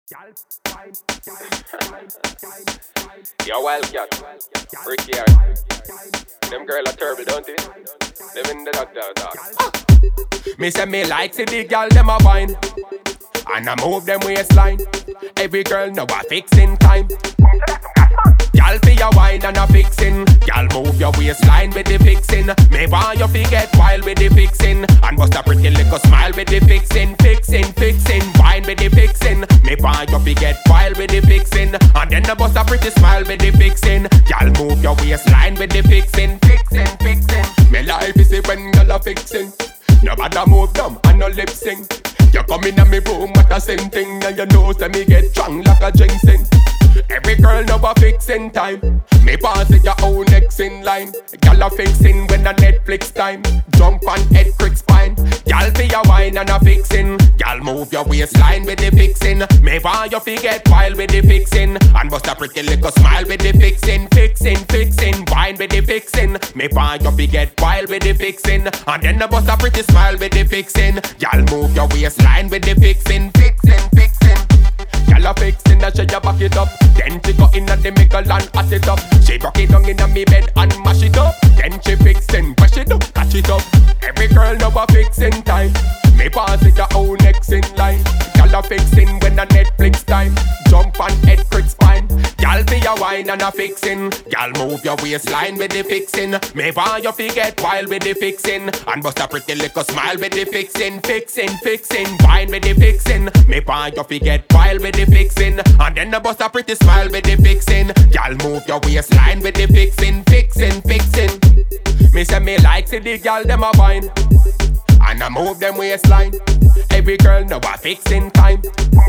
Yo, Wildcat, Ricky here. Them girl are terrible, don't they? Them in the dog. Me say me like see the girl them a wine, and I move them waistline. Every girl know a fixing time. Y'all for your wine and a fixin'. Y'all move your waistline with the fixin'. Me want you fi get wild with the fixin', and bust a pretty little smile with the fixin'. Fixin', wine with the fixin'. Me want you fi get wild with the fixin', and then bust a pretty smile with the fixin'. Y'all move your waistline with the fixin'. Me life is it when y'all a fixin'. Nobody move them and no lip sync. You come in and me boom what a same thing, and you know say me get strong like a ginseng. Every girl know a fixin' time. Me pass it your own next in line. Y'all a fixin' when the Netflix time. Jump on head crick spine. Y'all for your wine and a fixin'. Y'all move your waistline with the fixin'. Me want you fi get wild with the fixin', and bust a pretty little smile with the fixin'. Fixin', wine with the fixin'. Me want you fi get wild with the fixin', and then bust a pretty smile with the fixin'. Y'all move your waistline with the fixin'. Y'all a fixin' and she a back it up. Then she go in and the middle and hot it up. She rock it down in a me bed and mash it up. Then she fixin', push it up, catch it up. Every girl know a fixin' time. Me pass it your own next in line. Y'all a fixin' when the Netflix time. Jump on head crick spine. Y'all for your wine and a fixin'. Y'all move your waistline with the fixin'. Me want you fi get wild with the fixin', and bust a pretty little smile with the fixin'. Wine with the fixin'. Me want you fi get wild with the fixin', and then bust a pretty smile with the fixin'. Y'all move your waistline with the fixin'. Me say me like see the girl them a wine, and I move them waistline. Every girl know a fixin' time.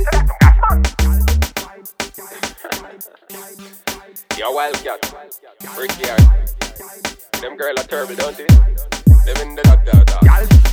Yo, Wildcat, Ricky here. Them girl are terrible, don't they? Them in the dog.